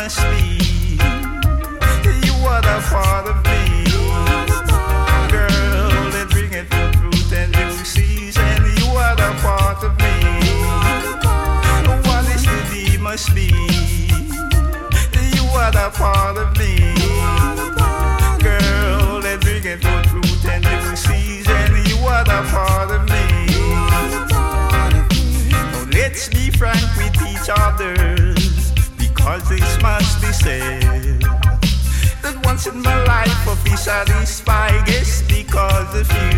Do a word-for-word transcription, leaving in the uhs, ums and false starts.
must be. You are the part of me, girl, that bringeth the fruit and juices, and you are the part of me. What is the need must be. You are the part of me, girl, that bringeth the fruit and juices, and you are the part of me. Now let's be frank with each other, because this must be said, that once in my life of be satisfied, yes, because of you